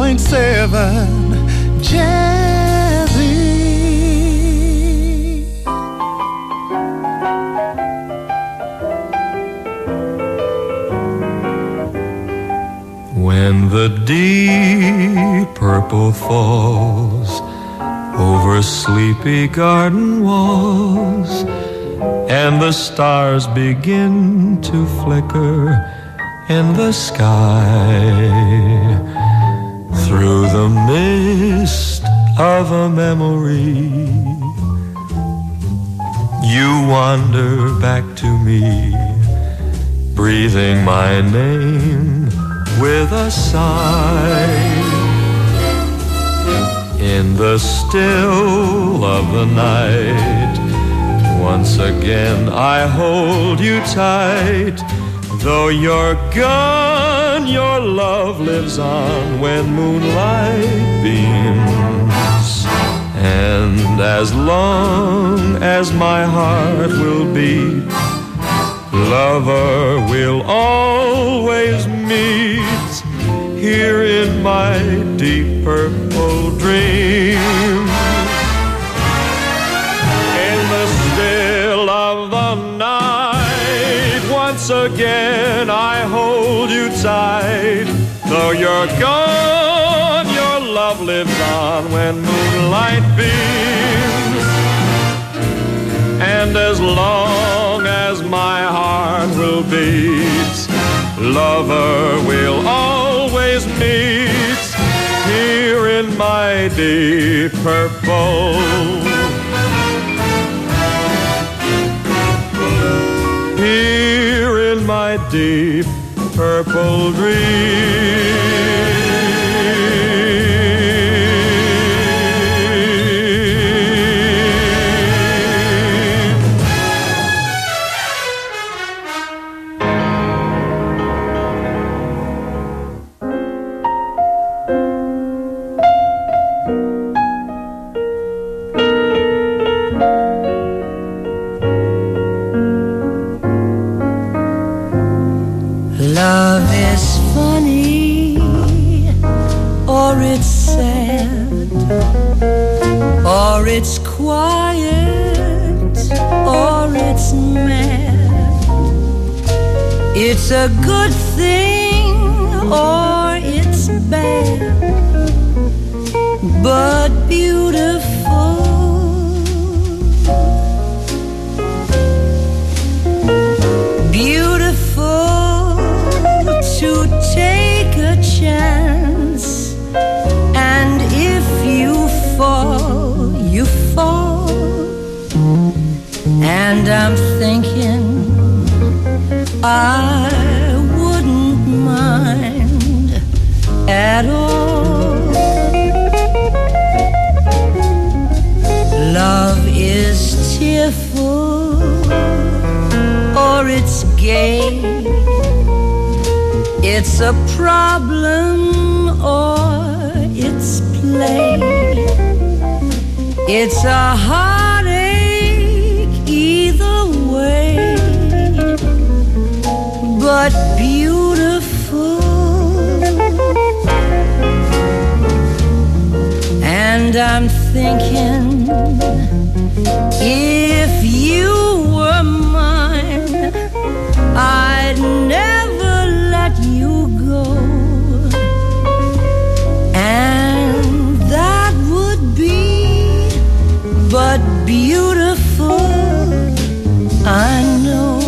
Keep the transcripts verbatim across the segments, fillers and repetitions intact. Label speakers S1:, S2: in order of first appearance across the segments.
S1: point seven Jazzy. When the deep purple falls over sleepy garden walls, and the stars begin to flicker in the sky, through the mist of a memory, you wander back to me, breathing my name with a sigh. In the still of the night, once again I hold you tight. Though you're gone, your love lives on when moonlight beams. And as long as my heart will beat, lover, we'll always meet here in my deep purple dream. In the still of the night, once again I hold you tight. Though you're gone, your love lives on when moonlight beams. And as long as my heart will beat, lover, we'll always meet here in my deep purple, here in my deep purple dream.
S2: Love is funny, or it's sad, or it's quiet, or it's mad. It's a good thing, or it's bad, but beautiful. Beautiful to take a chance, and if you fall, you fall. And I'm thinking I wouldn't mind at all. Love is tearful, or it's gay. It's a problem, or it's play. It's a heartache either way, but beautiful. And I'm thinking, if you were mine, I'd never let you go. And that would be but beautiful, I know.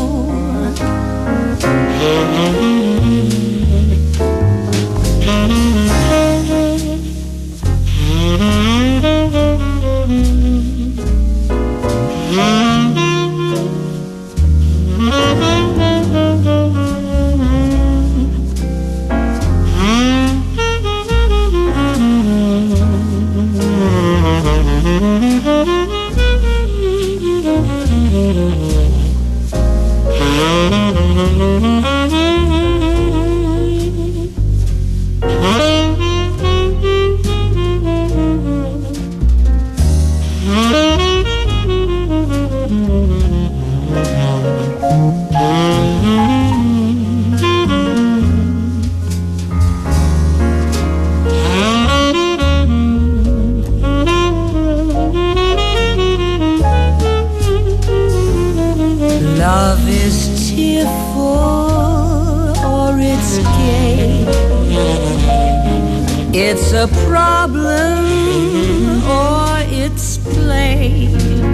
S2: it's a problem or it's play.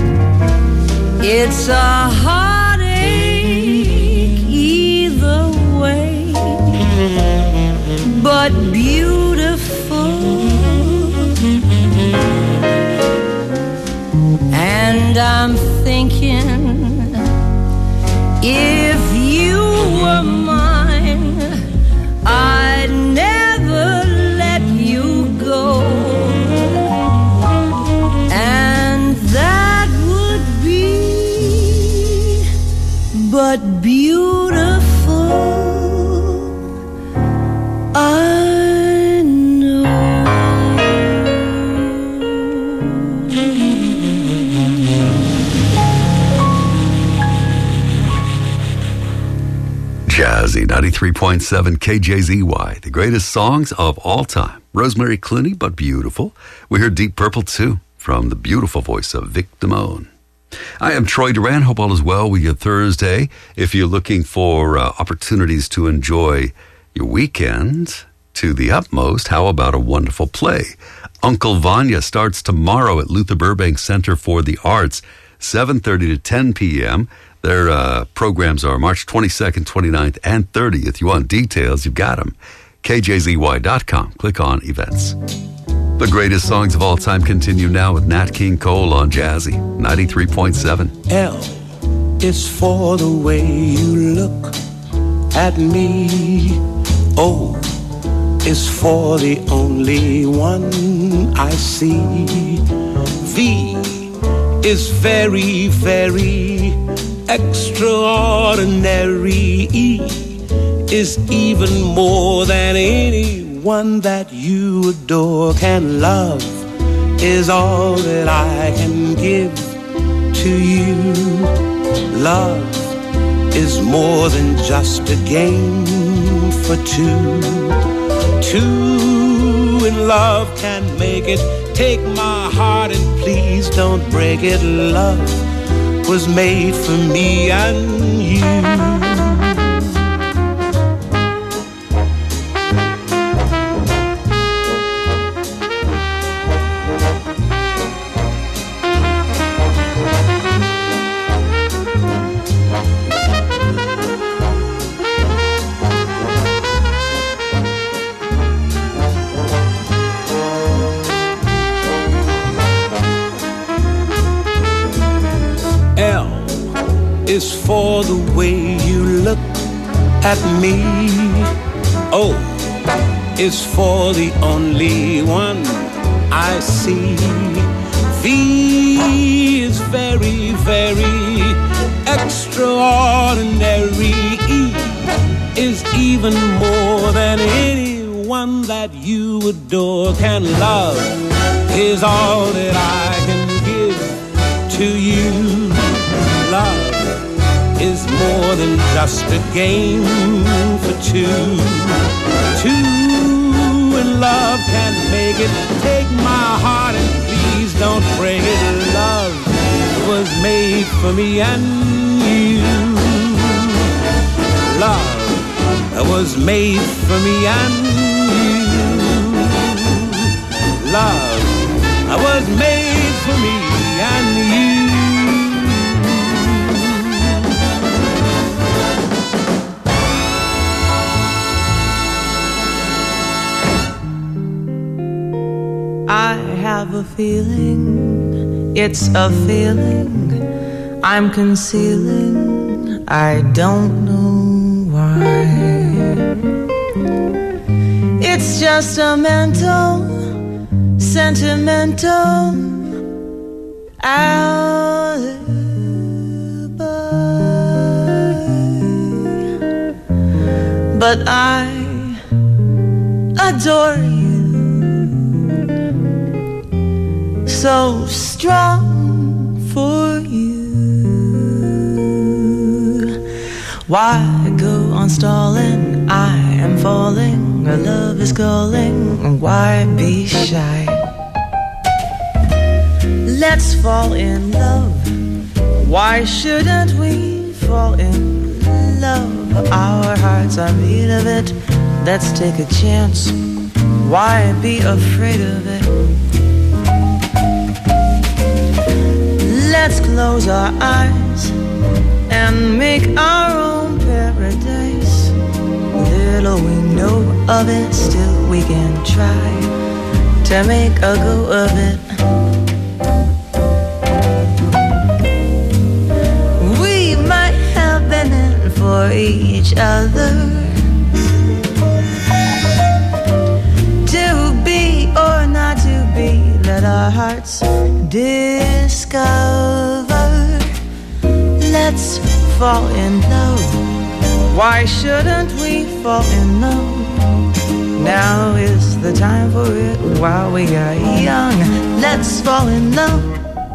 S2: It's a heartache either way, but beautiful. And I'm thinking, if you were mine, I'd never let you go. And that would be but beautiful, I know.
S3: Jazzy ninety-three point seven K J Z Y, the greatest songs of all time. Rosemary Clooney, but beautiful. We heard Deep Purple too, from the beautiful voice of Vic Damone. I am Troy Duran. Hope all is well with your Thursday. If you're looking for uh, opportunities to enjoy your weekend to the utmost, how about a wonderful play? Uncle Vanya starts tomorrow at Luther Burbank Center for the Arts, seven thirty to ten p.m. Their uh, programs are March twenty-second, twenty-ninth, and thirtieth. You want details, you've got them. K J Z Y dot com. Click on events. The greatest songs of all time continue now with Nat King Cole on Jazzy ninety-three point seven.
S4: L is for the way you look at me. O is for the only one I see. V is very, very extraordinary. E is even more than anyone that you adore can love, is all that I can give to you. Love is more than just a game for two. Two in love can make it. Take my heart and please don't break it. Love was made for me and you. Is for the way you look at me. O is for the only one I see. V is very, very extraordinary. E is even more than anyone that you adore can love, is all that I can give to you. Love is more than just a game for two. Two in love can make it. Take my heart and please don't break it. Love was made for me and you. Love was made for me and you. Love was made for me and you.
S2: I have a feeling, it's a feeling I'm concealing, I don't know why. It's just a mental, sentimental alibi. But I adore you, so strong for you. Why go on stalling? I am falling, our love is calling. Why be shy? Let's fall in love. Why shouldn't we fall in love? Our hearts are made of it. Let's take a chance. why be afraid of it? Let's close our eyes and make our own paradise. Little we know of it, still we can try to make a go of it. We might have been in for each other, to be or not to be, let our hearts discover. Let's fall in love. Why shouldn't we fall in love? Now is the time for it while we are young. Let's fall in love.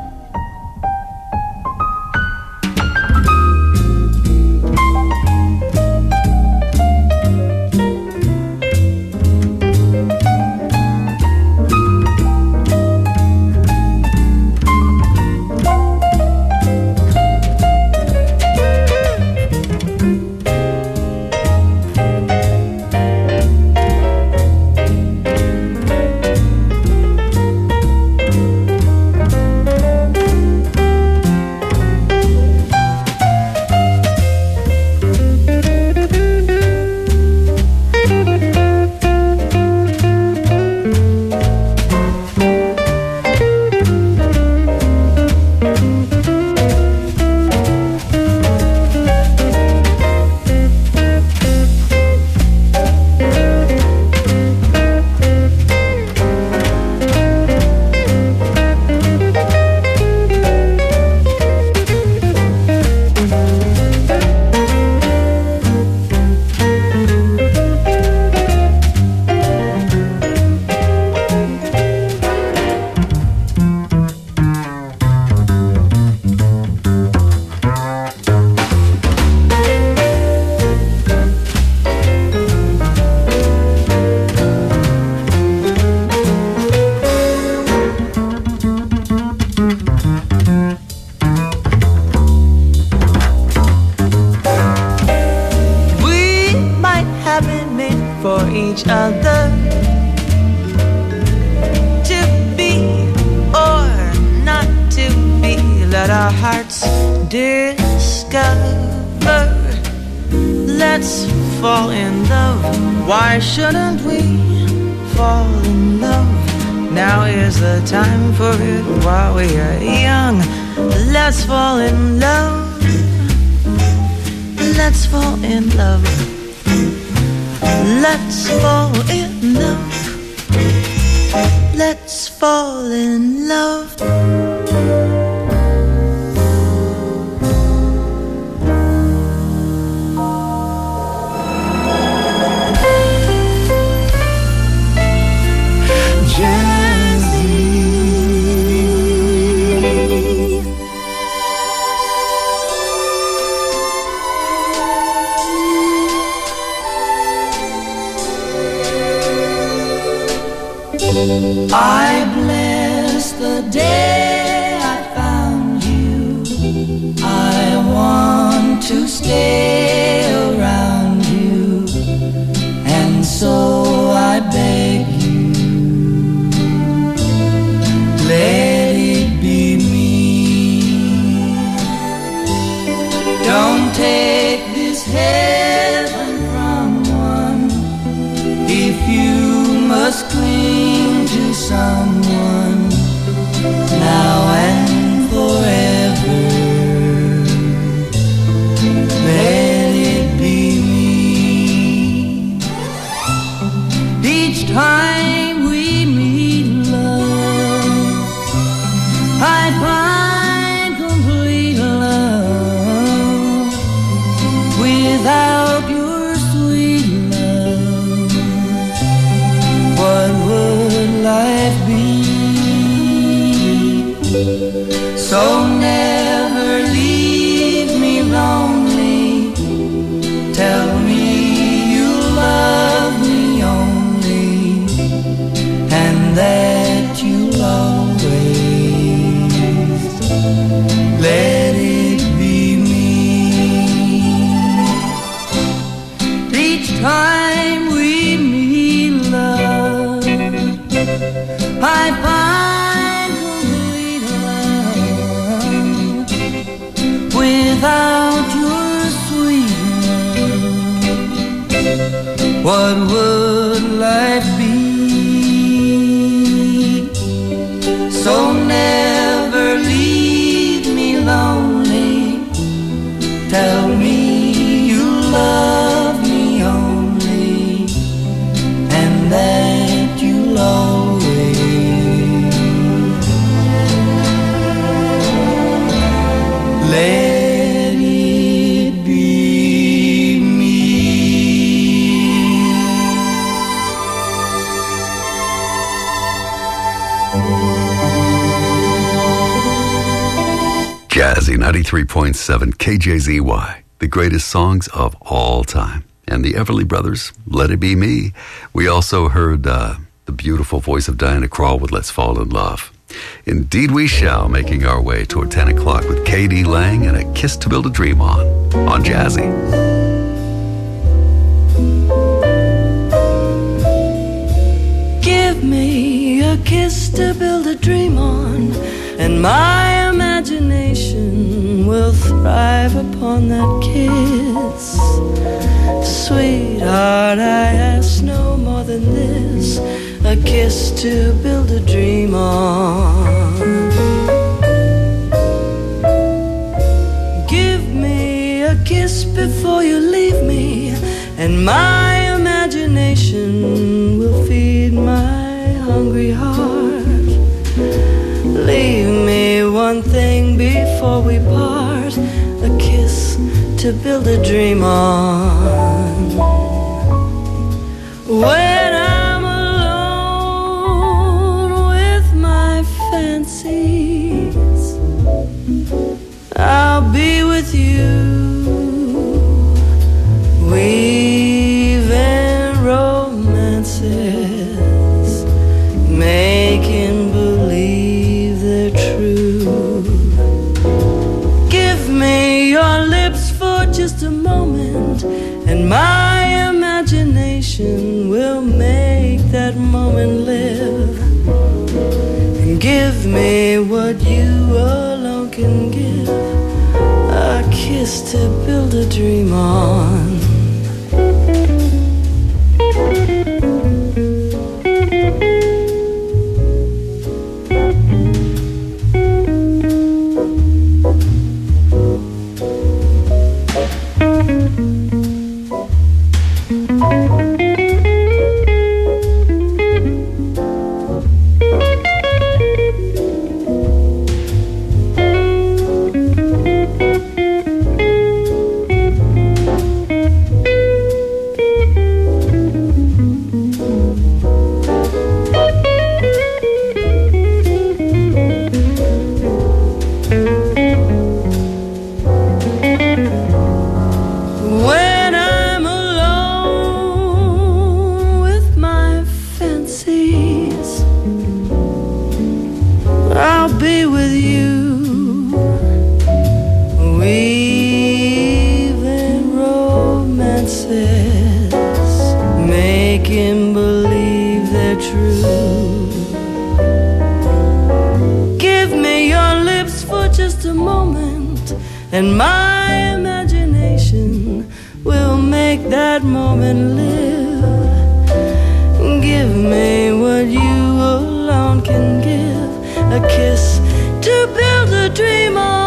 S5: I bless the day I found you. I want to stay around you, and so I beg you, let it be me. Don't take this heaven from one if you must cling to someone now and forever. Let it be me. Each time we meet, love, I find complete love without your sweet love. What would life be? So never leave me lonely. Tell me you love me only, and that you'll always let it be me. Each time we meet, love, what would life be? So never leave me lonely. Tell me you love me only, and that you'll always let it be me.
S3: Jazzy ninety-three point seven K J Z Y, the greatest songs of all time. And the Everly Brothers, Let It Be Me. We also heard uh, the beautiful voice of Diana Krall with Let's Fall in Love. Indeed we shall, making our way toward ten o'clock with K D Lang and A Kiss to Build a Dream on, on Jazzy.
S2: Give me a kiss to build a dream on, and my imagination will thrive upon that kiss. Sweetheart, I ask no more than this, a kiss to build a dream on. Give me a kiss before you leave me, and my imagination will feed my hungry heart. Leave me one thing before we part, a kiss to build a dream on. When I'm alone with my fancies, I'll be with you, weaving romances, making believe they're true. Give me your lips for just a moment, and my imagination will make that moment live. And give me what you alone can give, a kiss to build a dream on. And my imagination will make that moment live. Give me what you alone can give, a kiss to build a dream on.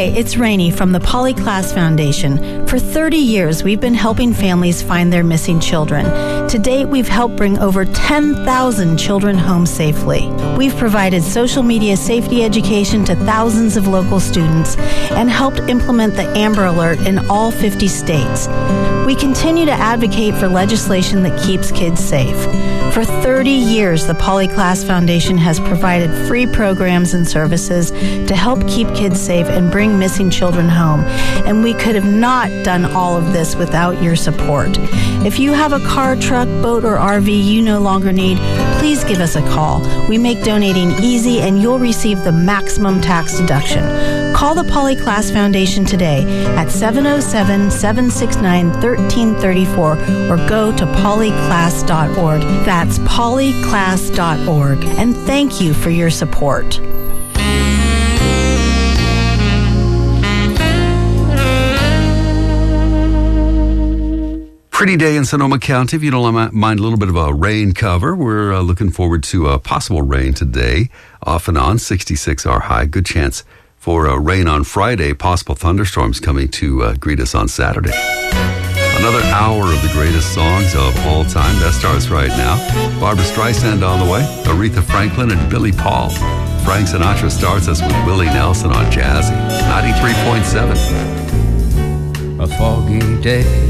S6: Hi, it's Rainey from the Polyclass Foundation. For thirty years, we've been helping families find their missing children. To date, we've helped bring over ten thousand children home safely. We've provided social media safety education to thousands of local students and helped implement the Amber Alert in all fifty states. We continue to advocate for legislation that keeps kids safe. For thirty years, the Polyclass Foundation has provided free programs and services to help keep kids safe and bring missing children home. And we could have not done all of this without your support. If you have a car, truck, boat, or R V you no longer need, please give us a call. We make donating easy and you'll receive the maximum tax deduction. Call the Polyclass Foundation today at seven oh seven, seven six nine, one three three four or go to polyclass dot org. That's polyclass dot org. And thank you for your support.
S3: Pretty day in Sonoma County. If you don't mind a little bit of a rain cover, we're uh, looking forward to a possible rain today. Off and on, sixty-six our high. Good chance for uh, rain on Friday. Possible thunderstorms coming to uh, greet us on Saturday. Another hour of the greatest songs of all time. Best stars right now. Barbra Streisand on the way. Aretha Franklin and Billy Paul. Frank Sinatra starts us with Willie Nelson on Jazzy. ninety-three point seven.
S5: A foggy day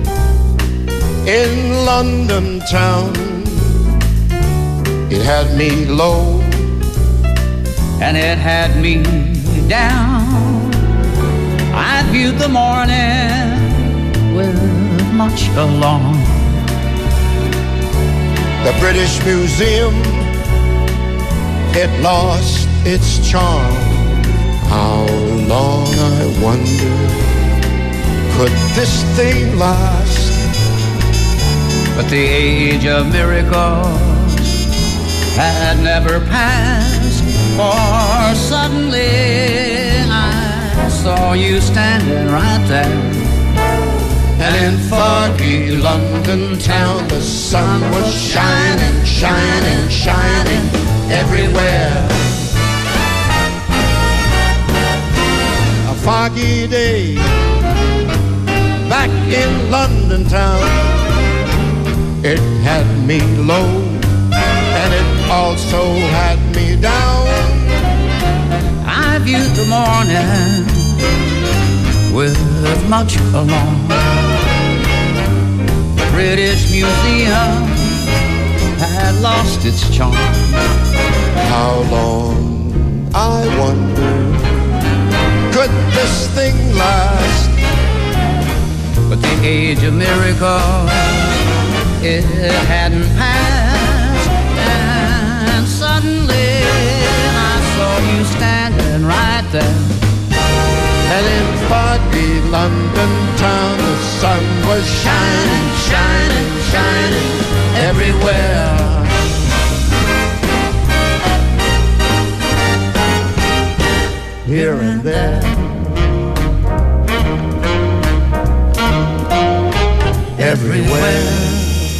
S5: in London town, it had me low and it had me down. I viewed the morning with much alarm. The British Museum, it lost its charm. How long, I wonder, could this thing last? But the age of miracles had never passed, for suddenly I saw you standing right there. And in foggy London town the sun was shining, shining, shining everywhere. A foggy day back in London town, it had me low, and it also had me down. I viewed the morning with much alarm. The British Museum had lost its charm. How long, I wonder, could this thing last? But the age of miracles, it hadn't passed, and suddenly I saw you standing right there. And in foggy London town the sun was shining, shining, shining everywhere. Here and there, everywhere.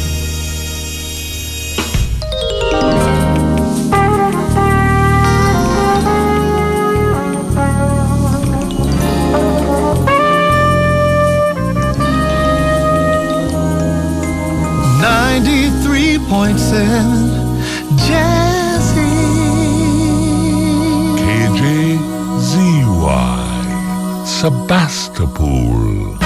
S5: ninety-three point seven Jazzy.
S7: K J Z Y Sebastopol.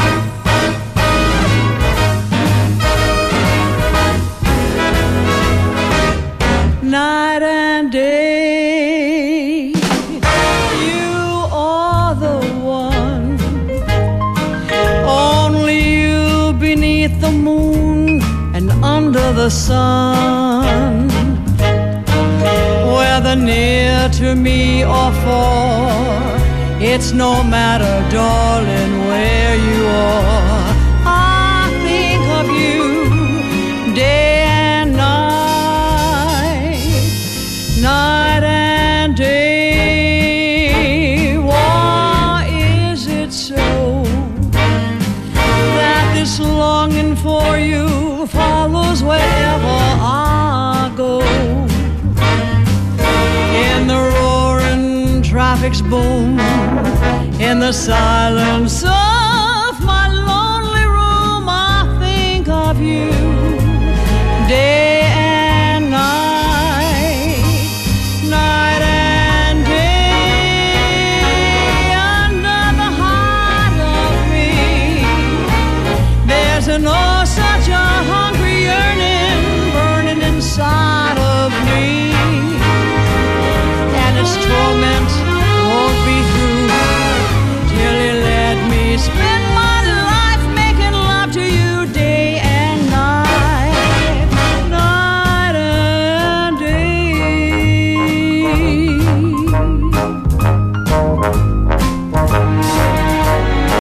S2: Night and day, you are the one. Only you beneath the moon and under the sun. Whether near to me or far, it's no matter, darling, where you are. I think of you day and night, night and day. Why is it so that this longing for you follows wherever I go? In the roaring traffic's boom, In the silence of my lonely room, I think of you.